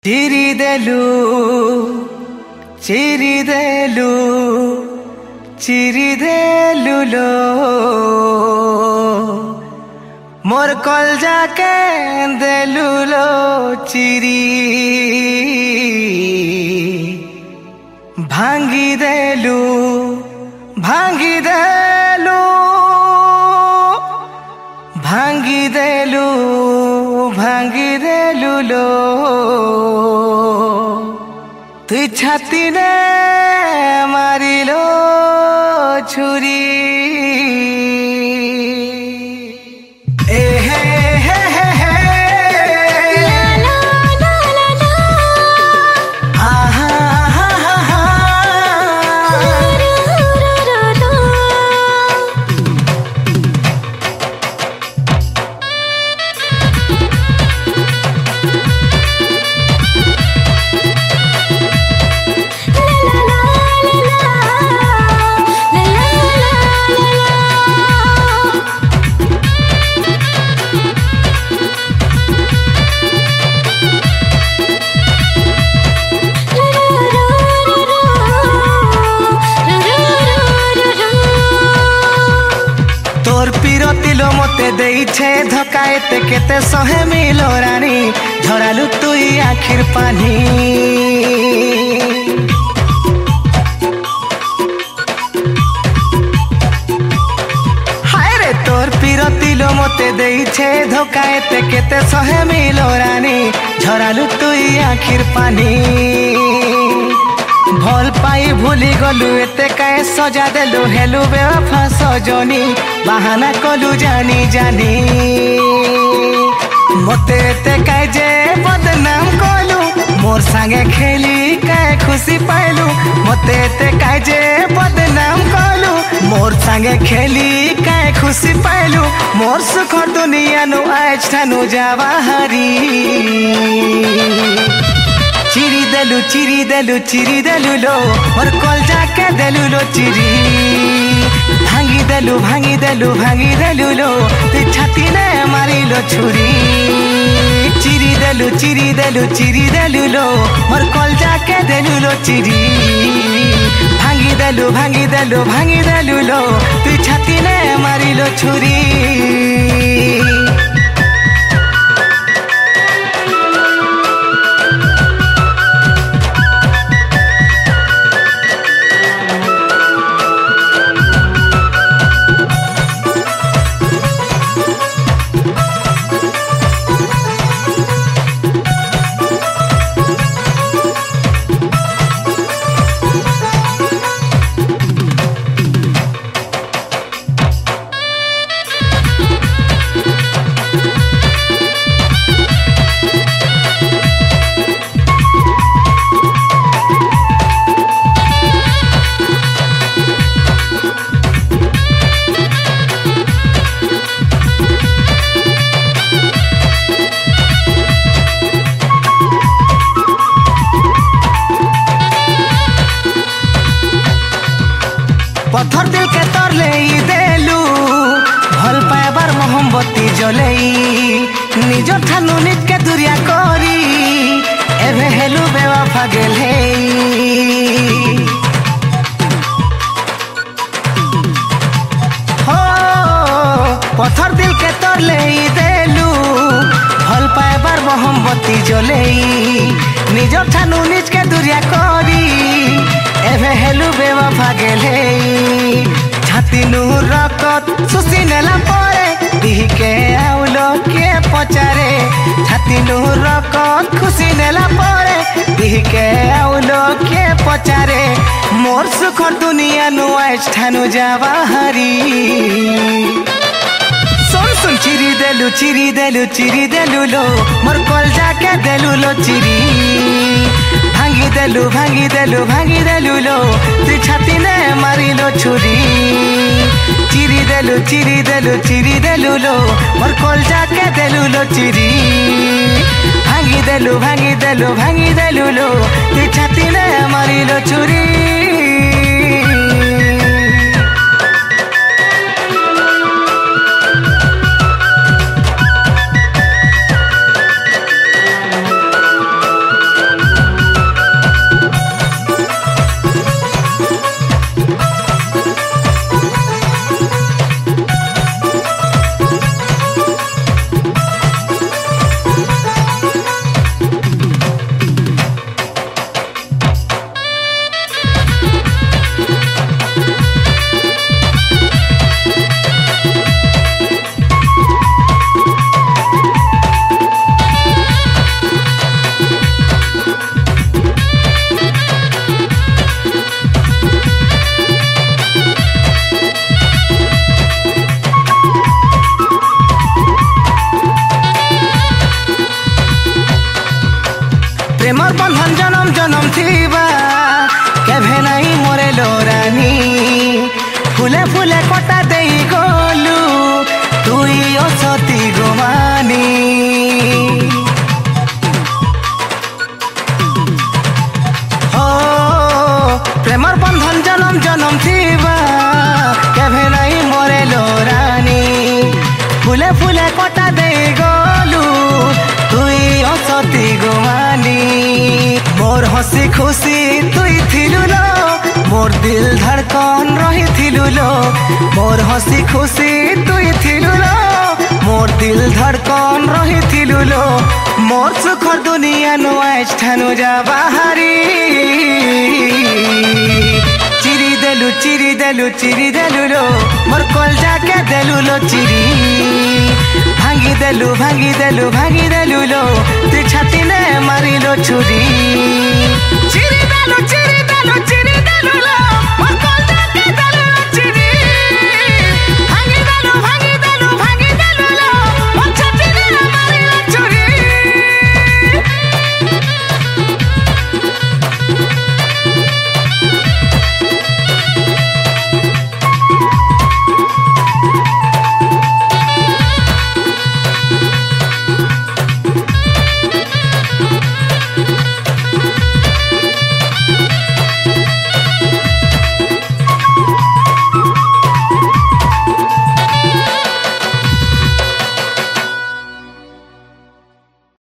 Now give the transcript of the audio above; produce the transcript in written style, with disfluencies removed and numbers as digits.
ಚಿರಿದೆಲು ಚಿರಿದೆಲು ಚಿರಿದೆಲುಲೋ मोर कल जाके देलुलो चिरी भांगी देलु भांगी देलु भांगी देलु भांगी देलुलो तुई छाती ने मारिलो छुरी मते देइछे धोखा एते केते सहे मिलो रानी झरालु तुई आखिर पानी हाय रे तोर पिरतिलो मते देइछे धोखा एते केते सहे मिलो रानी झरालु तुई आखिर पानी भल पाई भूली गलु एते काए सजा देलु हेलु बेवफा सजनी बहाना कलु जानी जानी मते एते काए जे बदनाम कलु मोर संगे खेली काए खुशी पाइलु मते एते काए जे बदनाम कलु मोर संगे खेली काए खुशी पाइलु मोर सुख दुनिया नु आज ठानु जावा हरी चिरी देलु लो मोर कल जाके देलु लो चिरी भांगी देलु लो ते छाती ने मारी लो छुरी चिरी देलु लो मोर कल जाके देलु लो चिरी भांगी देलु लो ते छाती ने मारी लो छुरी पत्थर दिल के तर ले देलु भल पाइबार मोहब्बती जलई निज ठानु निज के दुरिया करी एभे हेलु बेवफा गेले हो पत्थर दिल के तर ले देलु भल पाइबार मोहब्बती जलई निज ठानु निज के दुरिया करी एभे हेलु बेवफा गेले छाती नु रकत सुसी नेला परे दिही के आउलो के पचारे छाती नु रकत खुशी नेला परे दिही के आउलो के पचारे मोर सुख दुनिया नु आज ठानु जावा हरी सुन चिरी देलु लो मोर कल जाके देलु लो चिरी भांगी देलु लो तू छाती ने मारी लो छुरी चिरी देलु लो मोर कल जाके देलु लो चिरी भांगी देलु लो तू छाती ने मारी लो छुरी प्रेमर बंधन जन्म जन्म थीबा केभे नहीं मोरे लोरानी फुले फुले कटा देई गलु तुई असती गोमानी हो प्रेमर बंधन जन्म जन्म थीबा केभे नहीं मोरे लोरानी फुले फुले कटा देई गलु तुई असती गोमानी मोर हसी खुशी तुई थिलु लो मोर दिल धड़कन रही थिलु लो मोर हसी खुशी तुई थिलु लो मोर दिल धड़कन रही थिलु लो मोर सुखर दुनिया नो आज ठानु जा बाहरी चिरी देलु लो मोर कल जाके देलु लो चिरी भांगी देलु लो तू छाती ने मारी लो छुरी चिरी देलु चिरी